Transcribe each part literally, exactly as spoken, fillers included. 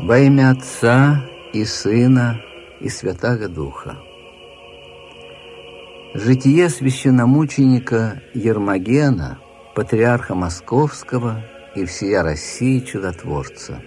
Во имя Отца и Сына и Святаго Духа. Житие священномученика Ермогена, патриарха Московского и всея России чудотворца.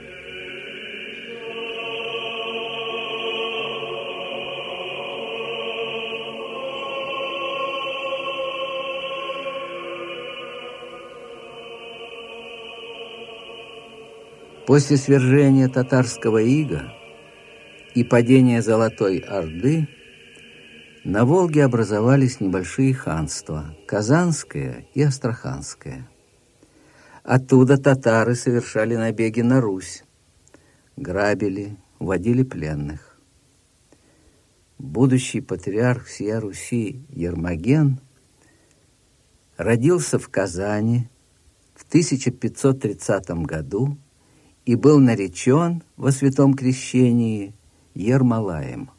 После свержения татарского ига и падения Золотой Орды на Волге образовались небольшие ханства – Казанское и Астраханское. Оттуда татары совершали набеги на Русь, грабили, уводили пленных. Будущий патриарх всея Руси Ермоген родился в Казани в тысяча пятьсот тридцатом году и был наречен во святом крещении Ермолаем.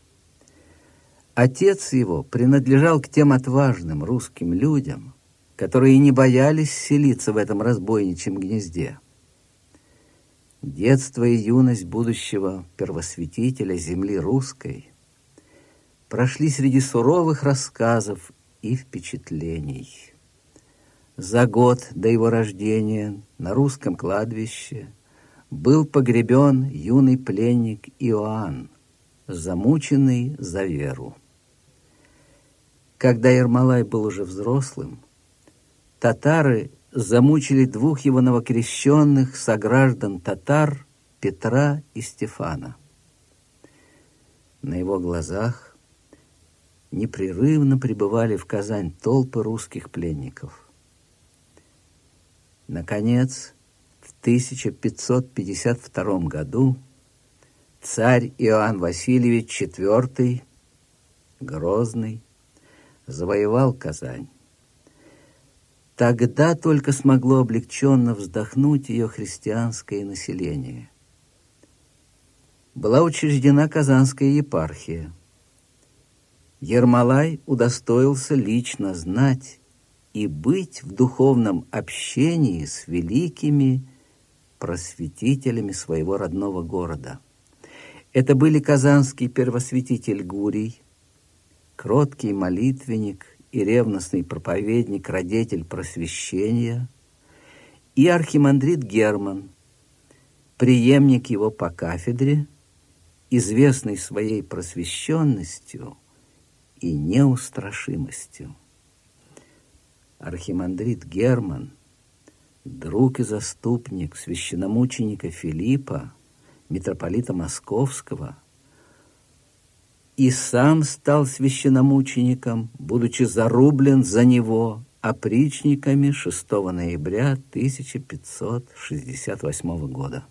Отец его принадлежал к тем отважным русским людям, которые не боялись селиться в этом разбойничьем гнезде. Детство и юность будущего первосвятителя земли русской прошли среди суровых рассказов и впечатлений. За год до его рождения на русском кладбище был погребен юный пленник Иоанн, замученный за веру. Когда Ермолай был уже взрослым, татары замучили двух его новокрещенных сограждан татар Петра и Стефана. На его глазах непрерывно прибывали в Казань толпы русских пленников. Наконец, в тысяча пятьсот пятьдесят втором году царь Иоанн Васильевич четвёртый, Грозный, завоевал Казань. Тогда только смогло облегченно вздохнуть ее христианское население. Была учреждена Казанская епархия. Ермолай удостоился лично знать и быть в духовном общении с великими просветителями своего родного города. Это были казанский первосвятитель Гурий, кроткий молитвенник и ревностный проповедник, родитель просвещения, и архимандрит Герман, преемник его по кафедре, известный своей просвещенностью и неустрашимостью. Архимандрит Герман, друг и заступник священномученика Филиппа, митрополита Московского, и сам стал священномучеником, будучи зарублен за него опричниками шестого ноября тысяча пятьсот шестьдесят восьмого года.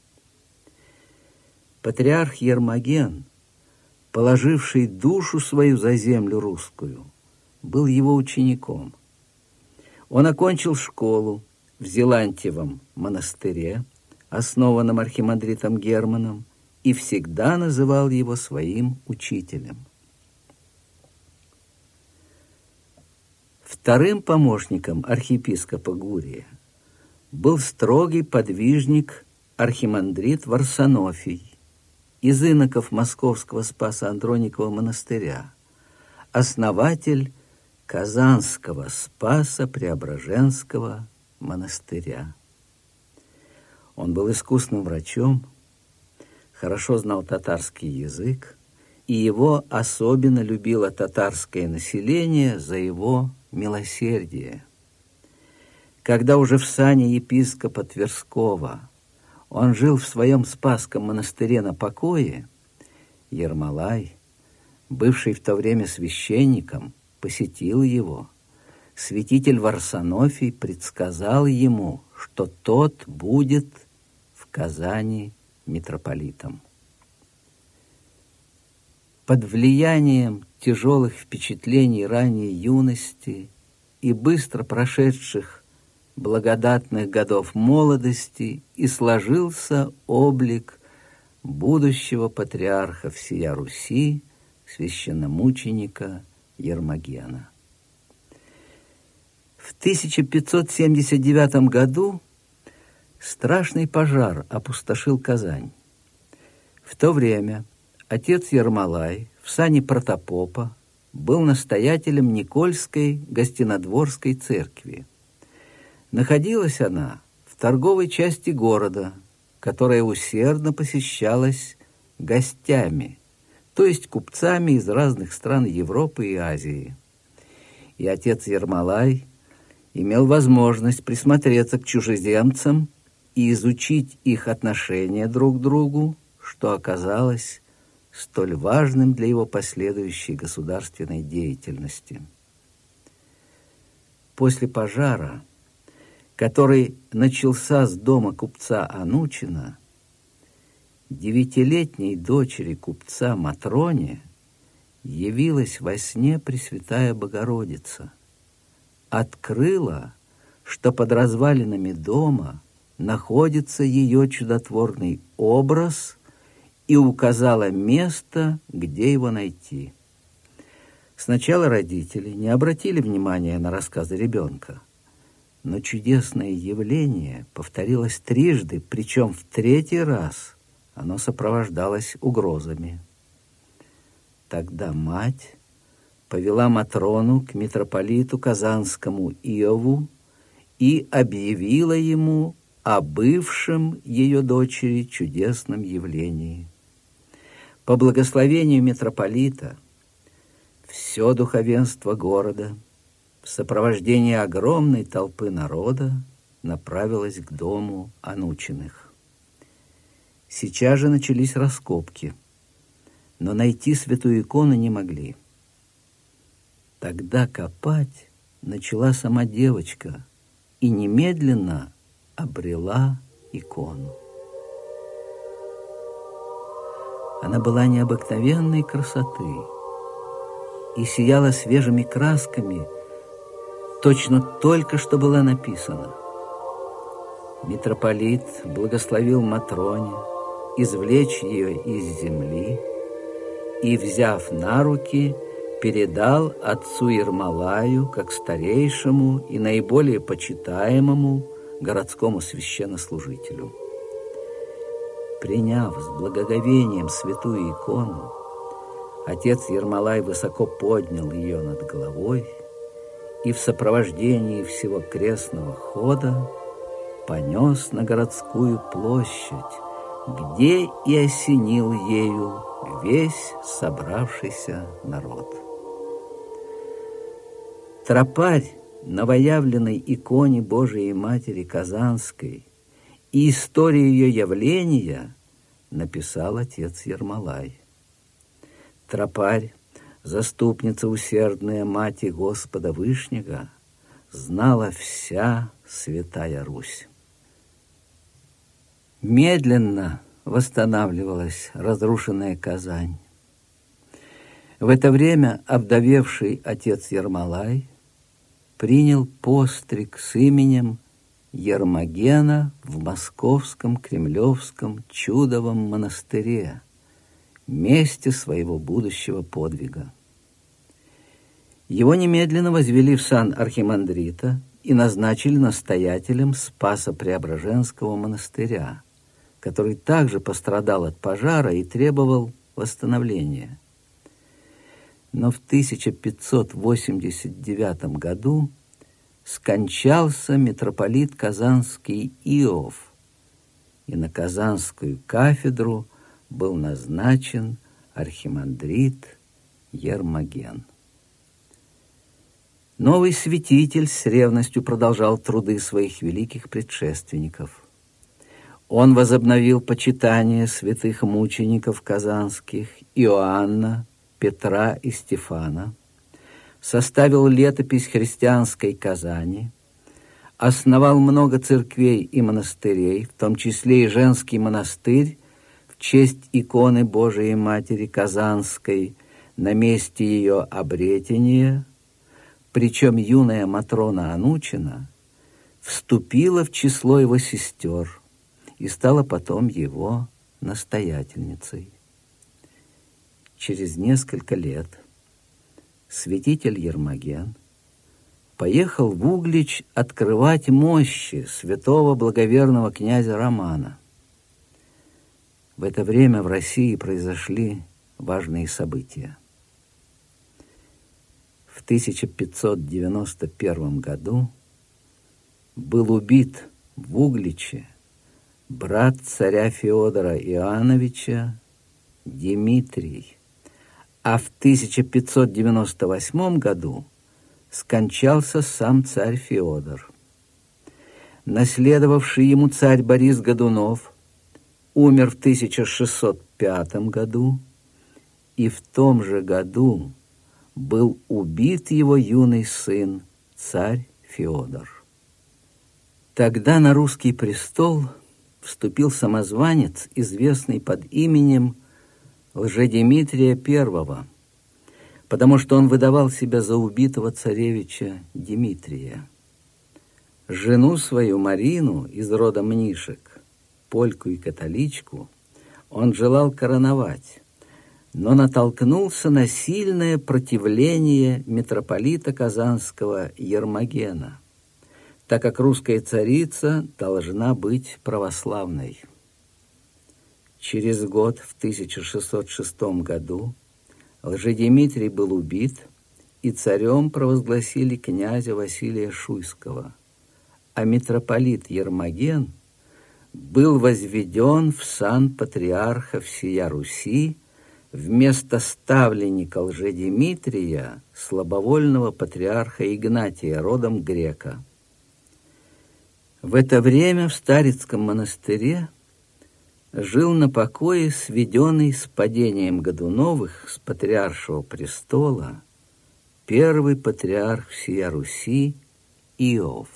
Патриарх Ермоген, положивший душу свою за землю русскую, был его учеником. Он окончил школу в Зелантьевом монастыре, основанном архимандритом Германом, и всегда называл его своим учителем. Вторым помощником архиепископа Гурия был строгий подвижник архимандрит Варсонофий из иноков Московского Спасо-Андроникова монастыря, основатель Казанского Спасо-Преображенского монастыря. Он был искусным врачом, хорошо знал татарский язык, и его особенно любило татарское население за его милосердие. Когда уже в сане епископа Тверского он жил в своем Спасском монастыре на покое, Ермолай, бывший в то время священником, посетил его. Святитель Варсонофий предсказал ему, что тот будет в Казани митрополитом. Под влиянием тяжелых впечатлений ранней юности и быстро прошедших благодатных годов молодости и сложился облик будущего патриарха всея Руси, священномученика Ермогена. В тысяча пятьсот семьдесят девятом году страшный пожар опустошил Казань. В то время отец Ермолай в сане протопопа был настоятелем Никольской Гостинодворской церкви. Находилась она в торговой части города, которая усердно посещалась гостями, то есть купцами из разных стран Европы и Азии. И отец Ермолай имел возможность присмотреться к чужеземцам и изучить их отношение друг к другу, что оказалось столь важным для его последующей государственной деятельности. После пожара, который начался с дома купца Анучина, девятилетней дочери купца Матроне явилась во сне Пресвятая Богородица, открыла, что под развалинами дома находится ее чудотворный образ, и указала место, где его найти. Сначала родители не обратили внимания на рассказы ребенка, но чудесное явление повторилось трижды, причем в третий раз оно сопровождалось угрозами. Тогда мать повела Матрону к митрополиту Казанскому Иову и объявила ему о бывшем ее дочери чудесном явлении. По благословению митрополита все духовенство города в сопровождении огромной толпы народа направилось к дому Анучиных. Сейчас же начались раскопки, но найти святую икону не могли. Тогда копать начала сама девочка и немедленно обрела икону. Она была необыкновенной красоты и сияла свежими красками, точно только что была написана. Митрополит благословил Матроне извлечь ее из земли и, взяв на руки, передал отцу Ермолаю как старейшему и наиболее почитаемому городскому священнослужителю. Приняв с благоговением святую икону, отец Ермолай высоко поднял ее над головой и в сопровождении всего крестного хода понес на городскую площадь, где и осенил ею весь собравшийся народ. Тропарь новоявленной иконе Божией Матери Казанской и историю ее явления написал отец Ермолай. Тропарь, заступница усердная Мати Господа Вышнего, знала вся Святая Русь. Медленно восстанавливалась разрушенная Казань. В это время овдовевший отец Ермолай принял постриг с именем Ермогена в Московском Кремлевском Чудовом монастыре, месте своего будущего подвига. Его немедленно возвели в сан архимандрита и назначили настоятелем Спасо-Преображенского монастыря, который также пострадал от пожара и требовал восстановления. Но в тысяча пятьсот восемьдесят девятом году скончался митрополит Казанский Иов, и на Казанскую кафедру был назначен архимандрит Ермоген. Новый святитель с ревностью продолжал труды своих великих предшественников. Он возобновил почитание святых мучеников казанских Иоанна, Петра и Стефана, составил летопись христианской Казани, основал много церквей и монастырей, в том числе и женский монастырь в честь иконы Божией Матери Казанской на месте ее обретения, причем юная Матрона Анучина вступила в число его сестер и стала потом его настоятельницей. Через несколько лет святитель Ермоген поехал в Углич открывать мощи святого благоверного князя Романа. В это время в России произошли важные события. В тысяча пятьсот девяносто первом году был убит в Угличе брат царя Феодора Иоанновича Дмитрий, а в тысяча пятьсот девяносто восьмом году скончался сам царь Феодор. Наследовавший ему царь Борис Годунов умер в тысяча шестьсот пятом году, и в том же году был убит его юный сын, царь Феодор. Тогда на русский престол вступил самозванец, известный под именем Лжедимитрия Первого, потому что он выдавал себя за убитого царевича Дмитрия. Жену свою Марину из рода Мнишек, польку и католичку, он желал короновать, но натолкнулся на сильное противление митрополита Казанского Ермогена, так как русская царица должна быть православной. Через год, в тысяча шестьсот шестом году, Лжедимитрий был убит, и царем провозгласили князя Василия Шуйского, а митрополит Ермоген был возведен в сан патриарха всея Руси вместо ставленника Лжедимитрия, слабовольного патриарха Игнатия, родом грека. В это время в Старицком монастыре жил на покое сведенный с падением Годуновых с патриаршего престола первый патриарх всея Руси Иов.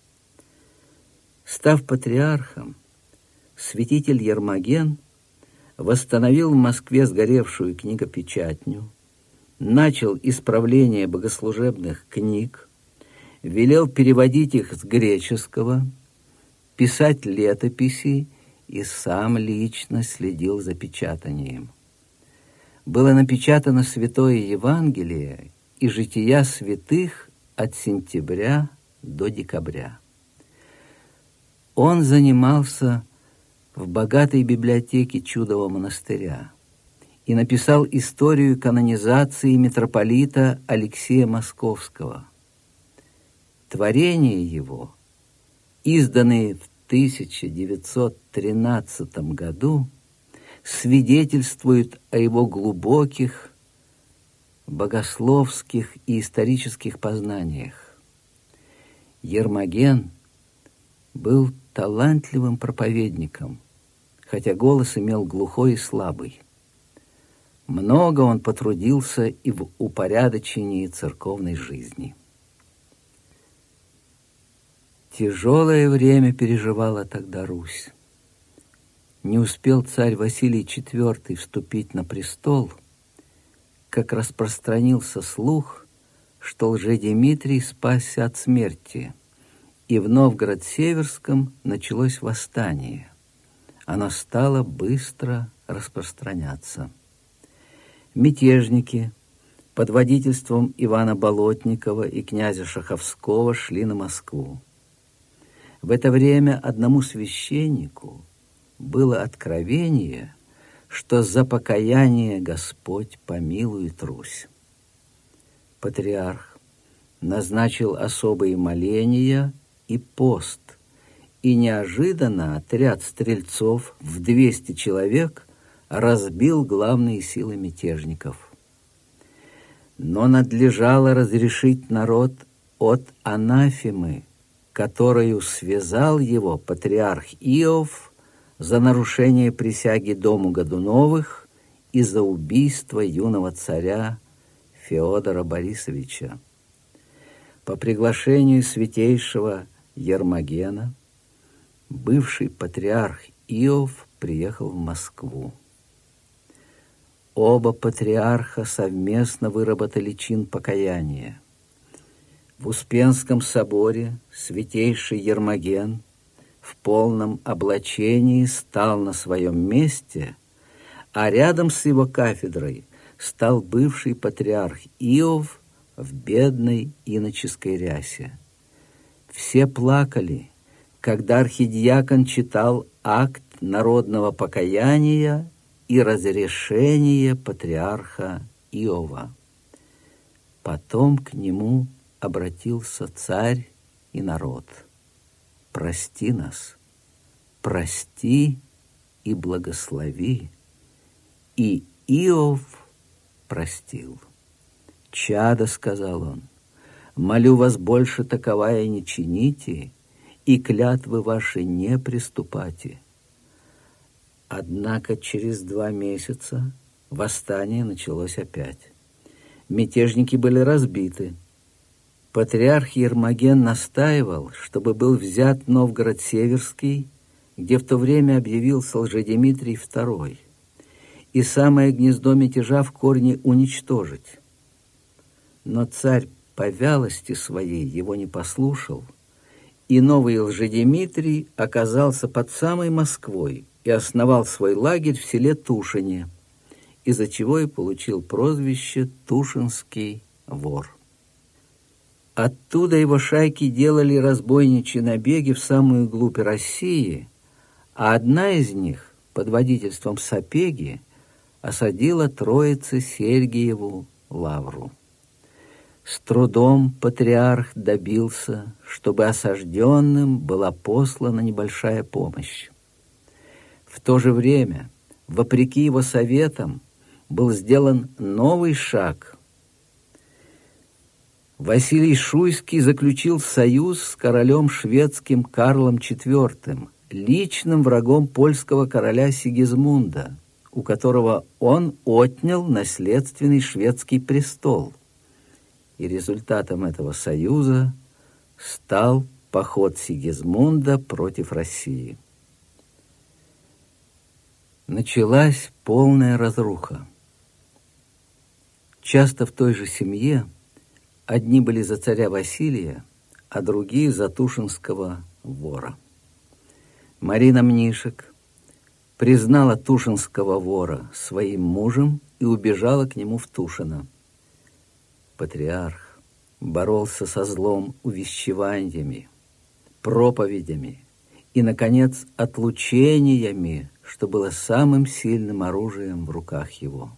Став патриархом, святитель Ермоген восстановил в Москве сгоревшую книгопечатню, начал исправление богослужебных книг, велел переводить их с греческого, писать летописи и сам лично следил за печатанием. Было напечатано Святое Евангелие и жития святых от сентября до декабря. Он занимался в богатой библиотеке Чудового монастыря и написал историю канонизации митрополита Алексея Московского. Творения его, изданные в тысяча девятьсот тринадцатом году, свидетельствуют о его глубоких богословских и исторических познаниях. Ермоген был талантливым проповедником, хотя голос имел глухой и слабый. Много он потрудился и в упорядочении церковной жизни. Тяжелое время переживала тогда Русь. Не успел царь Василий четвёртый вступить на престол, как распространился слух, что Лжедимитрий спасся от смерти, и в Новгород-Северском началось восстание. Оно стало быстро распространяться. Мятежники под водительством Ивана Болотникова и князя Шаховского шли на Москву. В это время одному священнику было откровение, что за покаяние Господь помилует Русь. Патриарх назначил особые моления и пост, и неожиданно отряд стрельцов в двести человек разбил главные силы мятежников. Но надлежало разрешить народ от анафемы, которую связал его патриарх Иов за нарушение присяги дому Годуновых и за убийство юного царя Феодора Борисовича. По приглашению святейшего Ермогена бывший патриарх Иов приехал в Москву. Оба патриарха совместно выработали чин покаяния. В Успенском соборе святейший Ермоген в полном облачении стал на своем месте, а рядом с его кафедрой стал бывший патриарх Иов в бедной иноческой рясе. Все плакали, когда архидиакон читал акт народного покаяния и разрешения патриарха Иова. Потом к нему обратился царь и народ. «Прости нас, прости и благослови». И Иов простил. «Чадо, — сказал он, — молю вас больше таковая не чините, и клятвы ваши не приступайте». Однако через два месяца восстание началось опять. Мятежники были разбиты. Патриарх Ермоген настаивал, чтобы был взят Новгород Северский, где в то время объявился Лжедимитрий второй, и самое гнездо мятежа в корне уничтожить. Но царь по вялости своей его не послушал, и новый Лжедимитрий оказался под самой Москвой и основал свой лагерь в селе Тушине, из-за чего и получил прозвище Тушинский вор. Оттуда его шайки делали разбойничьи набеги в самую глубь России, а одна из них, под водительством Сапеги, осадила Троице-Сергиеву лавру. С трудом патриарх добился, чтобы осажденным была послана небольшая помощь. В то же время, вопреки его советам, был сделан новый шаг. Василий Шуйский заключил союз с королем шведским Карлом четвёртым, личным врагом польского короля Сигизмунда, у которого он отнял наследственный шведский престол. И результатом этого союза стал поход Сигизмунда против России. Началась полная разруха. Часто в той же семье одни были за царя Василия, а другие за тушинского вора. Марина Мнишек признала тушинского вора своим мужем и убежала к нему в Тушино. Патриарх боролся со злом увещеваниями, проповедями и, наконец, отлучениями, что было самым сильным оружием в руках его.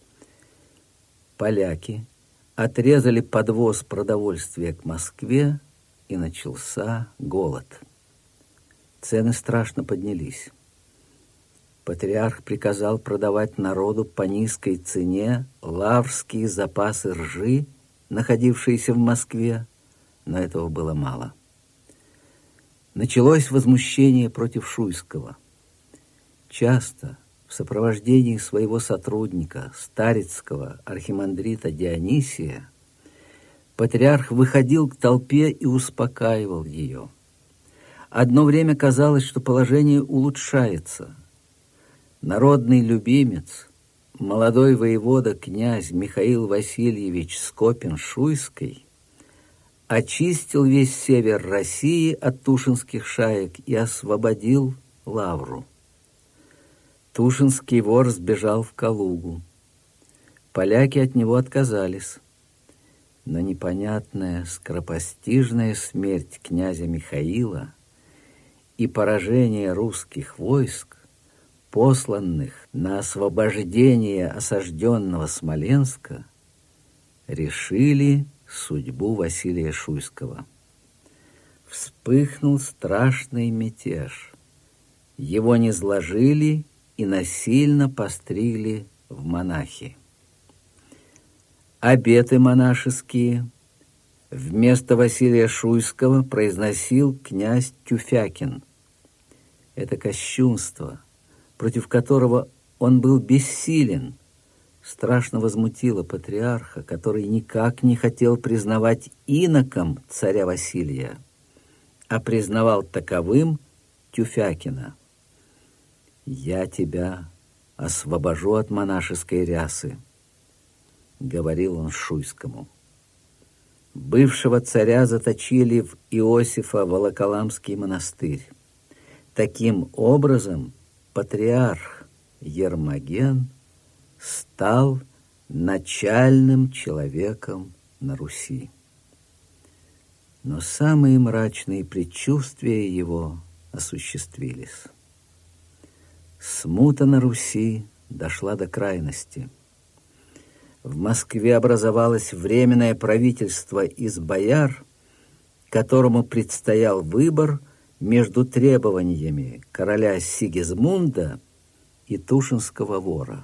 Поляки отрезали подвоз продовольствия к Москве, и начался голод. Цены страшно поднялись. Патриарх приказал продавать народу по низкой цене лаврские запасы ржи, находившиеся в Москве, но этого было мало. Началось возмущение против Шуйского. Часто в сопровождении своего сотрудника, старецкого архимандрита Дионисия, патриарх выходил к толпе и успокаивал ее. Одно время казалось, что положение улучшается. Народный любимец, молодой воевода князь Михаил Васильевич Скопин-Шуйский очистил весь север России от тушинских шаек и освободил лавру. Тушинский вор сбежал в Калугу. Поляки от него отказались. Но непонятная скоропостижная смерть князя Михаила и поражение русских войск, посланных на освобождение осажденного Смоленска, решили судьбу Василия Шуйского. Вспыхнул страшный мятеж. Его низложили и насильно постригли в монахи. Обеты монашеские вместо Василия Шуйского произносил князь Тюфякин. Это кощунство, против которого он был бессилен, страшно возмутило патриарха, который никак не хотел признавать иноком царя Василия, а признавал таковым Тюфякина. «Я тебя освобожу от монашеской рясы», — говорил он Шуйскому. Бывшего царя заточили в Иосифо-Волоколамский монастырь. Таким образом, патриарх Ермоген стал начальным человеком на Руси. Но самые мрачные предчувствия его осуществились. Смута на Руси дошла до крайности. В Москве образовалось временное правительство из бояр, которому предстоял выбор между требованиями короля Сигизмунда и Тушинского вора.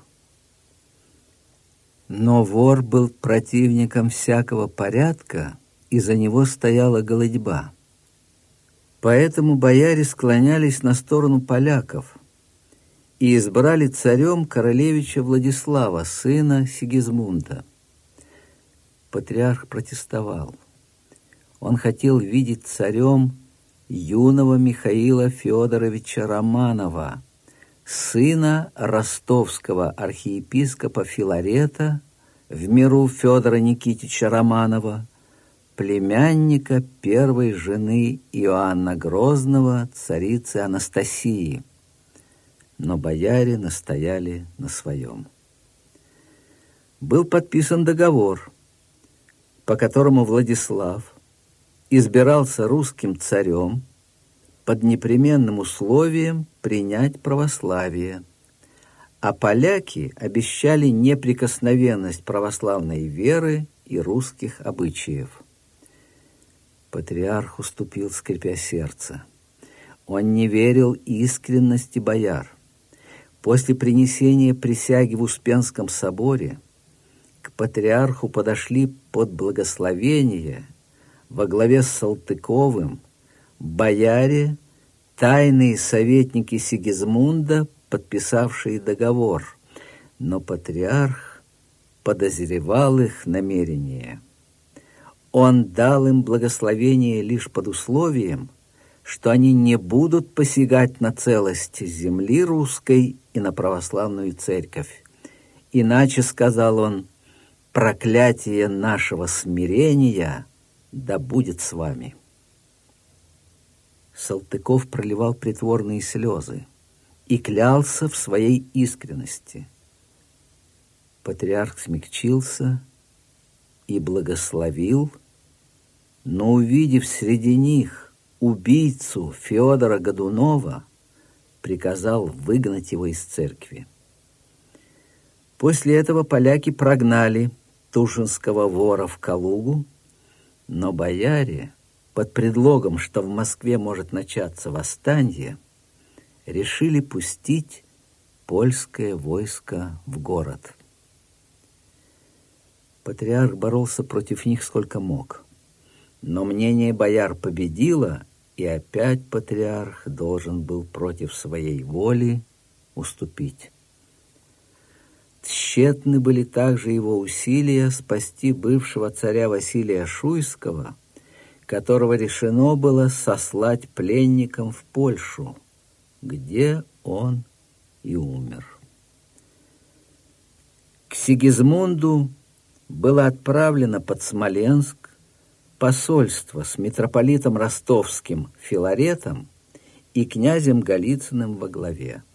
Но вор был противником всякого порядка, и за него стояла голодьба. Поэтому бояре склонялись на сторону поляков и избрали царем королевича Владислава, сына Сигизмунда. Патриарх протестовал. Он хотел видеть царем юного Михаила Федоровича Романова, сына ростовского архиепископа Филарета, в миру Федора Никитича Романова, племянника первой жены Иоанна Грозного, царицы Анастасии. Но бояре настояли на своем. Был подписан договор, по которому Владислав избирался русским царем под непременным условием принять православие, а поляки обещали неприкосновенность православной веры и русских обычаев. Патриарх уступил, скрипя сердце. Он не верил искренности бояр. После принесения присяги в Успенском соборе к патриарху подошли под благословение во главе с Салтыковым бояре, тайные советники Сигизмунда, подписавшие договор, но патриарх подозревал их намерения. Он дал им благословение лишь под условием, что они не будут посягать на целость земли русской и на православную церковь. Иначе, сказал он, проклятие нашего смирения да будет с вами. Салтыков проливал притворные слезы и клялся в своей искренности. Патриарх смягчился и благословил, но, увидев среди них убийцу Федора Годунова, приказал выгнать его из церкви. После этого поляки прогнали Тушинского вора в Калугу, но бояре, под предлогом, что в Москве может начаться восстание, решили пустить польское войско в город. Патриарх боролся против них сколько мог, но мнение бояр победило, и опять патриарх должен был против своей воли уступить. Тщетны были также его усилия спасти бывшего царя Василия Шуйского, которого решено было сослать пленником в Польшу, где он и умер. К Сигизмунду было отправлено под Смоленск посольство с митрополитом ростовским Филаретом и князем Голицыным во главе.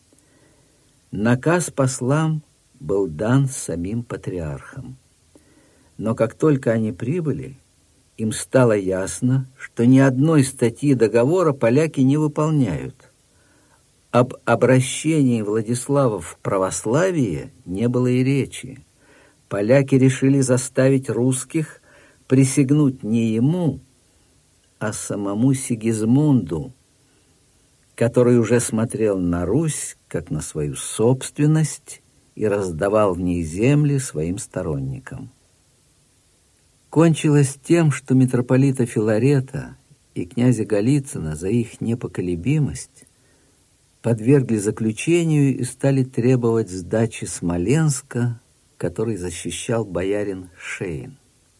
Наказ послам был дан самим патриархом. Но как только они прибыли, им стало ясно, что ни одной статьи договора поляки не выполняют. Об обращении Владислава в православие не было и речи. Поляки решили заставить русских присягнуть не ему, а самому Сигизмунду, который уже смотрел на Русь как на свою собственность и раздавал в ней земли своим сторонникам. Кончилось тем, что митрополита Филарета и князя Голицына за их непоколебимость подвергли заключению и стали требовать сдачи Смоленска, который защищал боярин Шейн.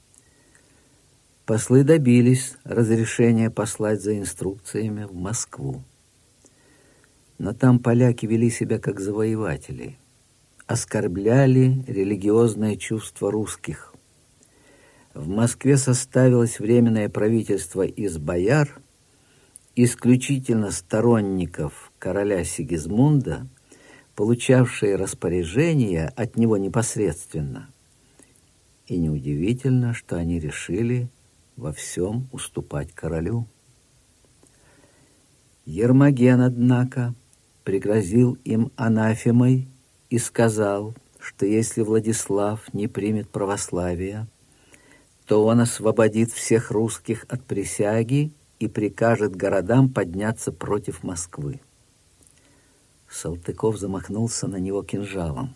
Послы добились разрешения послать за инструкциями в Москву. Но там поляки вели себя как завоеватели, оскорбляли религиозное чувство русских. В Москве составилось временное правительство из бояр, исключительно сторонников короля Сигизмунда, получавшие распоряжения от него непосредственно. И неудивительно, что они решили во всем уступать королю. Ермоген, однако, пригрозил им анафемой и сказал, что если Владислав не примет православие, то он освободит всех русских от присяги и прикажет городам подняться против Москвы. Салтыков замахнулся на него кинжалом.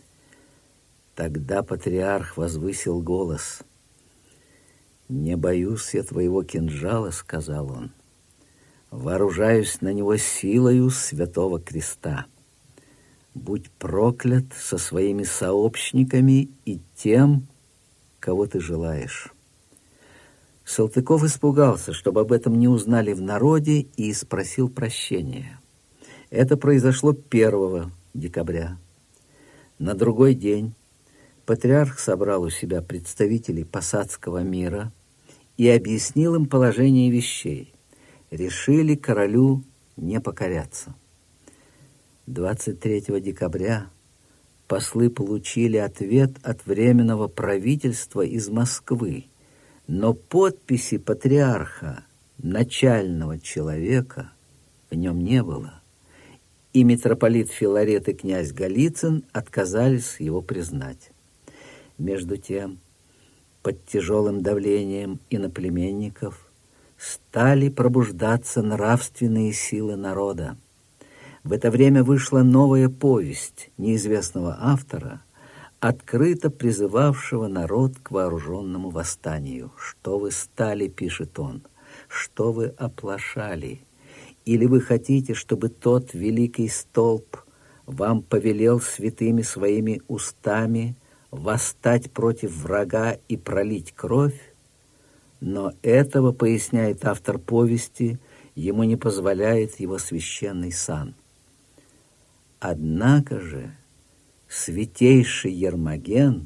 Тогда патриарх возвысил голос. «Не боюсь я твоего кинжала, — сказал он, — вооружаюсь на него силою святого креста. Будь проклят со своими сообщниками и тем, кого ты желаешь». Салтыков испугался, чтобы об этом не узнали в народе, и спросил прощения. Это произошло первого декабря. На другой день патриарх собрал у себя представителей посадского мира и объяснил им положение вещей. Решили королю не покоряться. двадцать третьего декабря послы получили ответ от Временного правительства из Москвы, но подписи патриарха, начального человека, в нем не было, и митрополит Филарет и князь Голицын отказались его признать. Между тем, под тяжелым давлением иноплеменников стали пробуждаться нравственные силы народа. В это время вышла новая повесть неизвестного автора, открыто призывавшего народ к вооруженному восстанию. «Что вы стали, — пишет он, — что вы оплошали? Или вы хотите, чтобы тот великий столб вам повелел святыми своими устами восстать против врага и пролить кровь?» Но этого, поясняет автор повести, ему не позволяет его священный сан. Однако же святейший Ермоген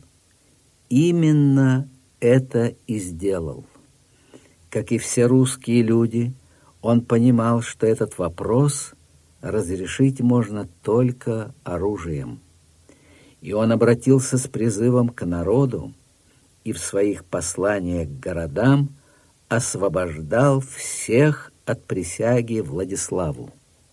именно это и сделал. Как и все русские люди, он понимал, что этот вопрос разрешить можно только оружием. И он обратился с призывом к народу и в своих посланиях к городам освобождал всех от присяги Владиславу.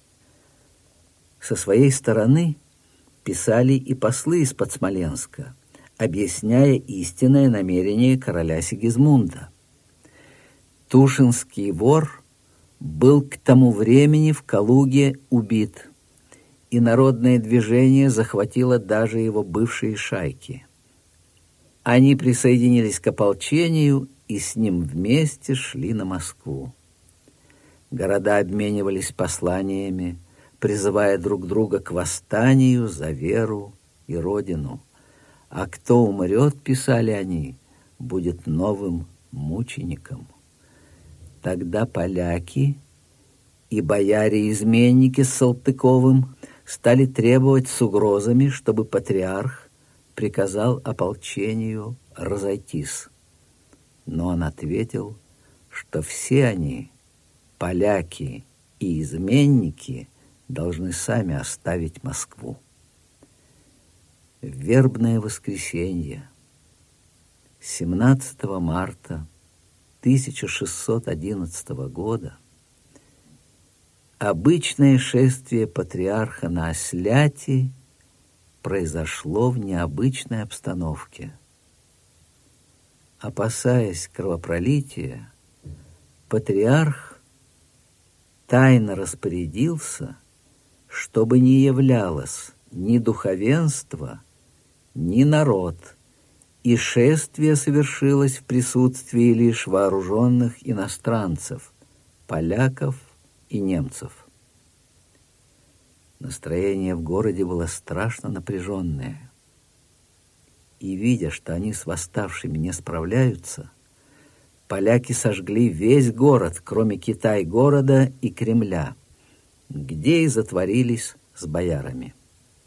Со своей стороны писали и послы из-под Смоленска, объясняя истинное намерение короля Сигизмунда. Тушинский вор был к тому времени в Калуге убит, и народное движение захватило даже его бывшие шайки. Они присоединились к ополчению и с ним вместе шли на Москву. Города обменивались посланиями, призывая друг друга к восстанию за веру и родину. А кто умрет, писали они, будет новым мучеником. Тогда поляки и бояре-изменники с Салтыковым стали требовать с угрозами, чтобы патриарх приказал ополчению разойтись. Но он ответил, что все они, поляки и изменники, должны сами оставить Москву. В вербное воскресенье, семнадцатого марта тысяча шестьсот одиннадцатого года, обычное шествие патриарха на Осляти произошло в необычной обстановке. Опасаясь кровопролития, патриарх тайно распорядился, чтобы не являлось ни духовенство, ни народ, и шествие совершилось в присутствии лишь вооруженных иностранцев, поляков и немцев. Настроение в городе было страшно напряженное. И, видя, что они с восставшими не справляются, поляки сожгли весь город, кроме Китай-города и Кремля, где и затворились с боярами.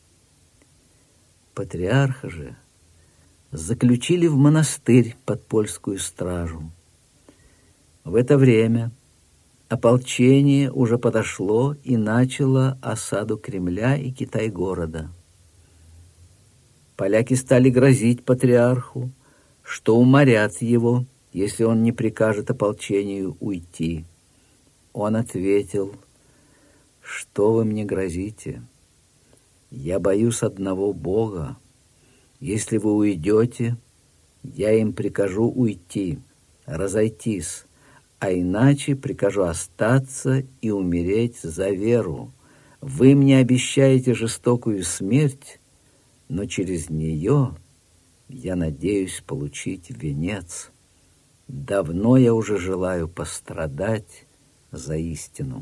Патриарха же заключили в монастырь под польскую стражу. В это время ополчение уже подошло и начало осаду Кремля и Китай-города. Поляки стали грозить патриарху, что уморят его, если он не прикажет ополчению уйти. Он ответил, что вы мне грозите? Я боюсь одного Бога. Если вы уйдете, я им прикажу уйти, разойтись, а иначе прикажу остаться и умереть за веру. Вы мне обещаете жестокую смерть, но через нее я надеюсь получить венец. Давно я уже желаю пострадать за истину.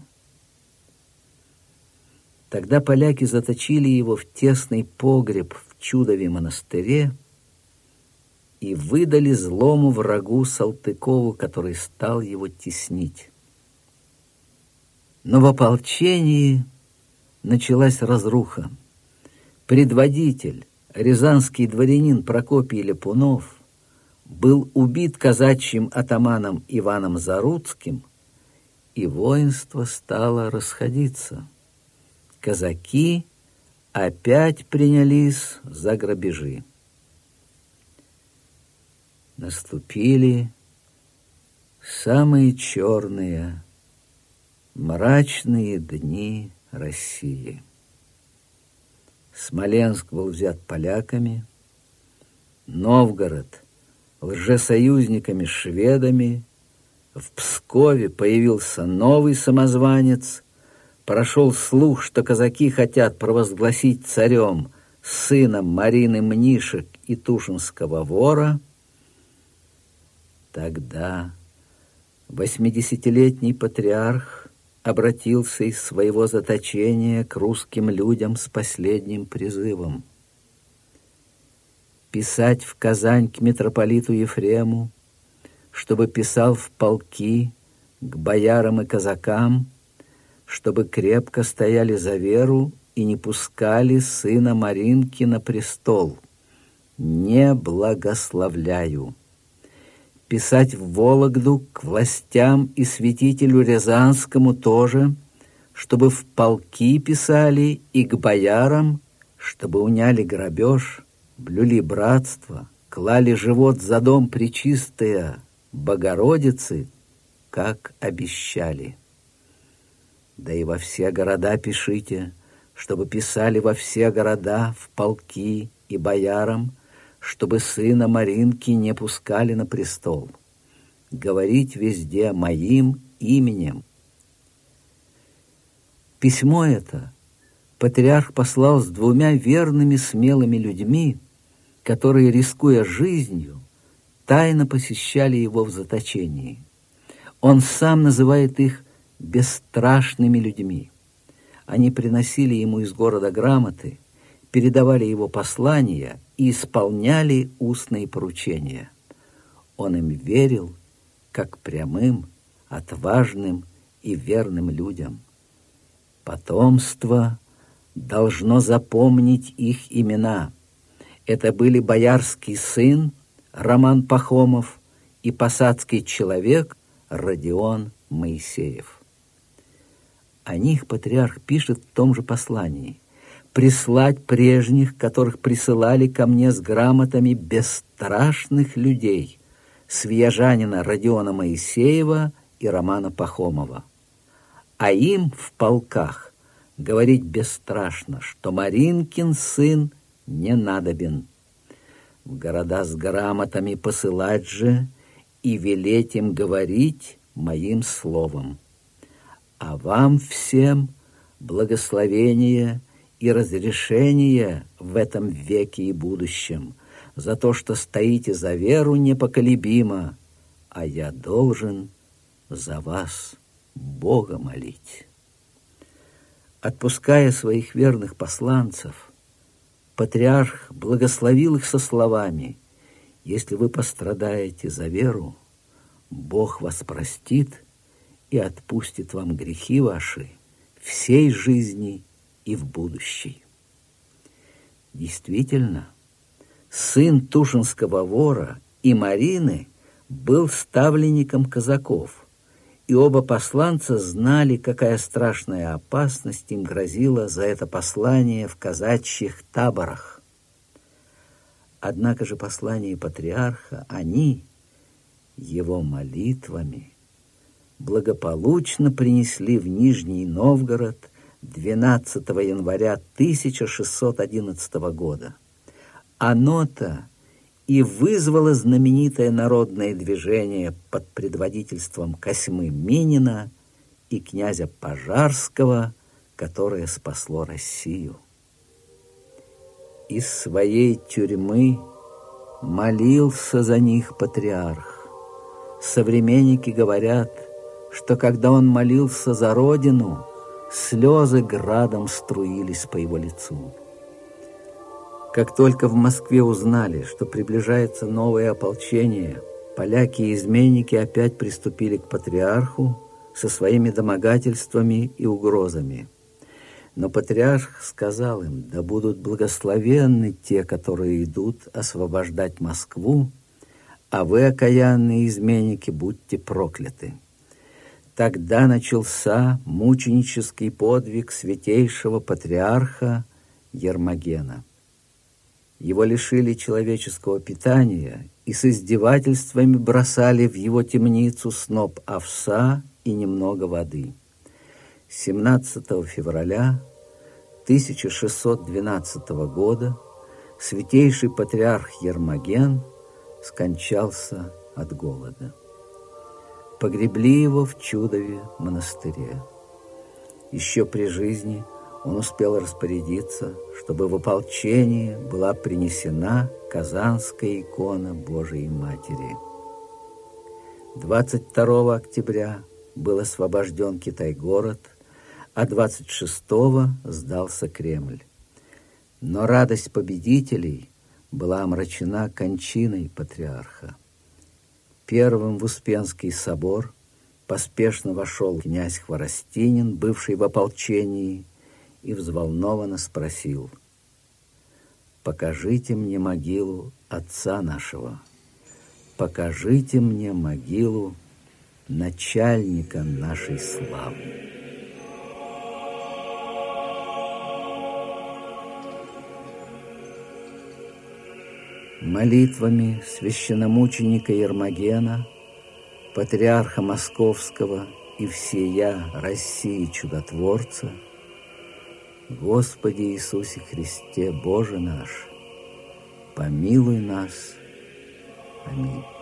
Тогда поляки заточили его в тесный погреб в Чудове монастыре и выдали злому врагу Салтыкову, который стал его теснить. Но в ополчении началась разруха. Предводитель, рязанский дворянин Прокопий Ляпунов, был убит казачьим атаманом Иваном Заруцким, и воинство стало расходиться. Казаки опять принялись за грабежи. Наступили самые черные, мрачные дни России. Смоленск был взят поляками, Новгород — лжесоюзниками-шведами, в Пскове появился новый самозванец, прошел слух, что казаки хотят провозгласить царем сына Марины Мнишек и Тушинского вора. Тогда восьмидесятилетний патриарх обратился из своего заточения к русским людям с последним призывом: писать в Казань к митрополиту Ефрему, чтобы писал в полки к боярам и казакам, чтобы крепко стояли за веру и не пускали сына Маринки на престол. Не благословляю. Писать в Вологду к властям и святителю Рязанскому тоже, чтобы в полки писали и к боярам, чтобы уняли грабеж, блюли братство, клали живот за дом Пречистая Богородицы, как обещали. Да и во все города пишите, чтобы писали во все города, в полки и боярам, чтобы сына Маринки не пускали на престол. Говорить везде моим именем. Письмо это патриарх послал с двумя верными смелыми людьми, которые, рискуя жизнью, тайно посещали его в заточении. Он сам называет их бесстрашными людьми. Они приносили ему из города грамоты, передавали его послания и исполняли устные поручения. Он им верил, как прямым, отважным и верным людям. Потомство должно запомнить их имена. Это были боярский сын Роман Пахомов и посадский человек Родион Моисеев. О них патриарх пишет в том же послании: прислать прежних, которых присылали ко мне с грамотами бесстрашных людей, свияжанина Родиона Моисеева и Романа Пахомова. А им в полках говорить бесстрашно, что Маринкин сын не надобен. В города с грамотами посылать же и велеть им говорить моим словом. А вам всем благословение и разрешение в этом веке и будущем за то, что стоите за веру непоколебимо, а я должен за вас Бога молить. Отпуская своих верных посланцев, патриарх благословил их со словами: если вы пострадаете за веру, Бог вас простит и отпустит вам грехи ваши в сей жизни и в будущей. Действительно, сын Тушинского вора и Марины был ставленником казаков, и оба посланца знали, какая страшная опасность им грозила за это послание в казачьих таборах. Однако же послание патриарха они, его молитвами, благополучно принесли в Нижний Новгород, двенадцатого января тысяча шестьсот одиннадцатого года. Оно-то и вызвало знаменитое народное движение под предводительством Косьмы Минина и князя Пожарского, которое спасло Россию. Из своей тюрьмы молился за них патриарх. Современники говорят, что когда он молился за родину, слезы градом струились по его лицу. Как только в Москве узнали, что приближается новое ополчение, поляки и изменники опять приступили к патриарху со своими домогательствами и угрозами. Но патриарх сказал им: да будут благословенны те, которые идут освобождать Москву, а вы, окаянные изменники, будьте прокляты. Тогда начался мученический подвиг святейшего патриарха Ермогена. Его лишили человеческого питания и с издевательствами бросали в его темницу сноп овса и немного воды. семнадцатого февраля тысяча шестьсот двенадцатого года святейший патриарх Ермоген скончался от голода. Погребли его в Чудове монастыре. Еще при жизни он успел распорядиться, чтобы в ополчении была принесена Казанская икона Божией Матери. двадцать второго октября был освобожден Китай-город, а двадцать шестого сдался Кремль. Но радость победителей была омрачена кончиной патриарха. Первым в Успенский собор поспешно вошел князь Хворостинин, бывший в ополчении, и взволнованно спросил: «Покажите мне могилу отца нашего, покажите мне могилу начальника нашей славы». Молитвами священномученика Ермогена, патриарха Московского и всея России чудотворца, Господи Иисусе Христе, Боже наш, помилуй нас. Аминь.